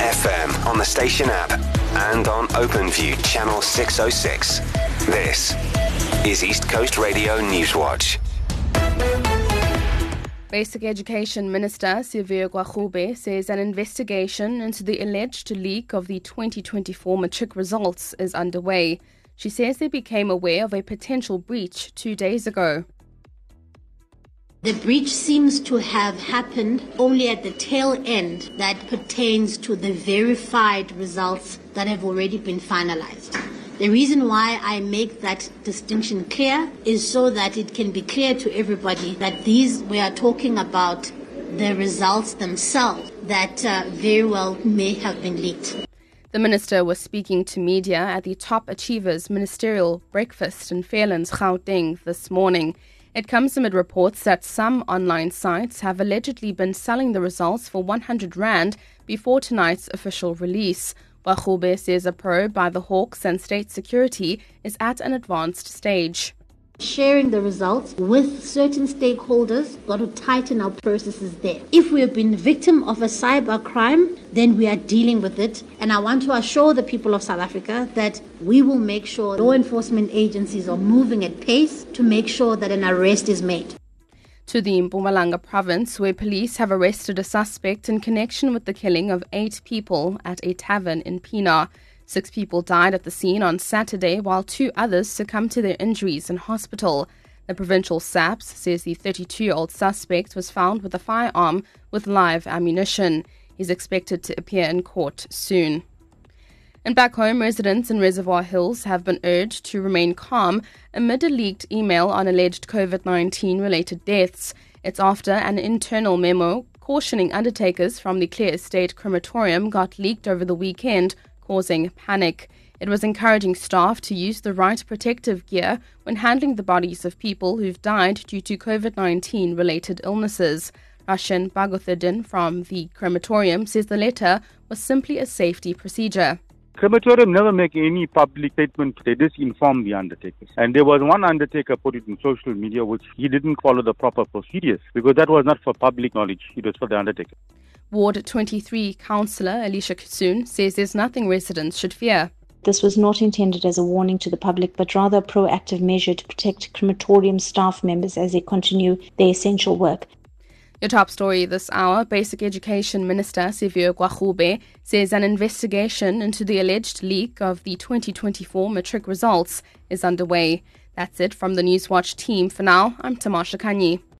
FM on the station app and on OpenView channel 606. This is East Coast Radio Newswatch. Basic Education Minister Siviwe Gwarube says an investigation into the alleged leak of the 2024 matric results is underway. She says they became aware of a potential breach 2 days ago. The breach seems to have happened only at the tail end that pertains to the verified results that have already been finalized. The reason why I make that distinction clear is so that it can be clear to everybody that we are talking about the results themselves that very well may have been leaked. The minister was speaking to media at the Top Achievers Ministerial Breakfast in Fairlands, Gauteng this morning. It comes amid reports that some online sites have allegedly been selling the results for 100 Rand before tonight's official release. Gwarube says a probe by the Hawks and State Security is at an advanced stage. Sharing the results with certain stakeholders, got to tighten our processes there. If we have been victim of a cyber crime, then we are dealing with it. And I want to assure the people of South Africa that we will make sure law enforcement agencies are moving at pace to make sure that an arrest is made. To the Mpumalanga province, where police have arrested a suspect in connection with the killing of 8 people at a tavern in Pienaar. 6 people died at the scene on Saturday, while 2 others succumbed to their injuries in hospital. The provincial SAPS says the 32-year-old suspect was found with a firearm with live ammunition. He's expected to appear in court soon. And back home, residents in Reservoir Hills have been urged to remain calm amid a leaked email on alleged COVID-19 related deaths. It's after an internal memo cautioning undertakers from the Clear Estate crematorium got leaked over the weekend, causing panic. It was encouraging staff to use the right protective gear when handling the bodies of people who've died due to COVID-19 related illnesses. Rashan Bagothiddin from the crematorium says the letter was simply a safety procedure. Crematorium never make any public statement. They just inform the undertakers. And there was one undertaker put it in social media which he didn't follow the proper procedures because that was not for public knowledge. It was for the undertaker. Ward 23 councillor Alicia Kusun says there's nothing residents should fear. This was not intended as a warning to the public, but rather a proactive measure to protect crematorium staff members as they continue their essential work. Your top story this hour, Basic Education Minister Siviwe Gwarube says an investigation into the alleged leak of the 2024 matric results is underway. That's it from the Newswatch team. For now, I'm Tamasha Kanyi.